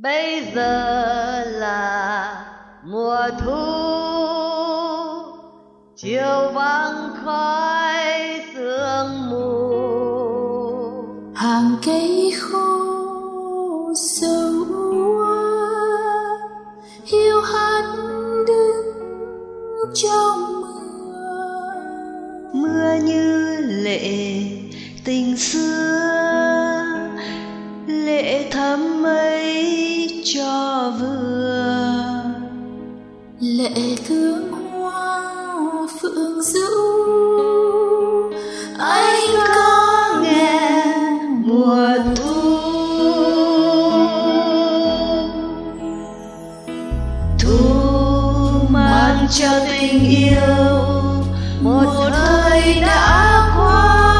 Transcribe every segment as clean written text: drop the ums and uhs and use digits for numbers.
Bây giờ là mùa thu, chiều vắng khói sương mù, hàng cây khô sâu hiu hắt đứng trong mưa như lệ tình xưa, lệ thắm mây cho vừa, lệ thương hoa phượng dữ. Anh có nghe mùa thu, thu mang cho tình yêu một thời đã qua,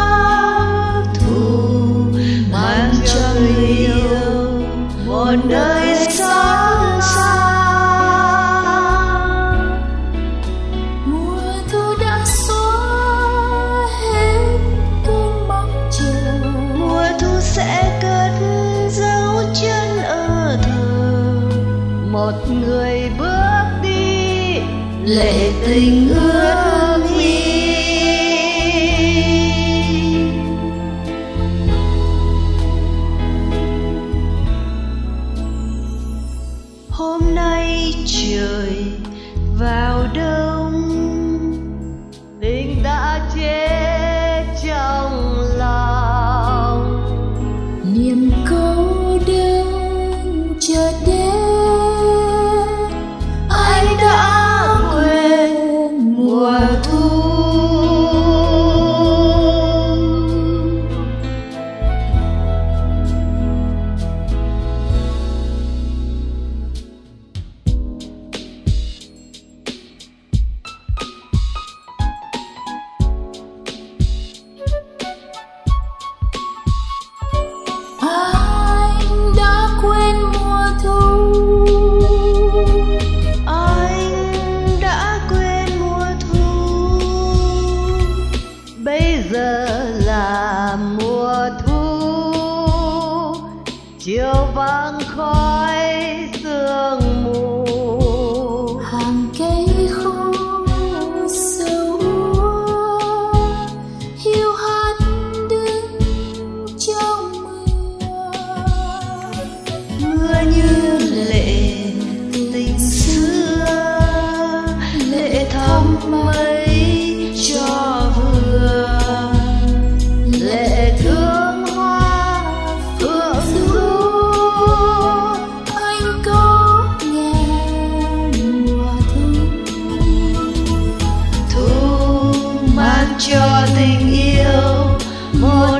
thu mang cho người yêu một đời xót xa. Mùa thu đã xóa hết cơn mong chờ, Mùa thu sẽ cất dấu chân ở thờ một người bước đi, lệ tình ước mi. Hôm nay trời vào đông, tình đã chết trong lòng, niềm cô đơn chợt đến. anh đã quên mùa thu. Anh đã quên mùa thu, Anh đã quên mùa thu. Bây giờ là mùa thu, chiều vắng khói sương mù, hàng cây khô sâu hiu hắt đứng trong mưa như lệ tình xưa, lệ thắm mây cho vừa, lệ thương hoa phượng du. Anh có nghe mùa thu, Thu mang cho tình yêu một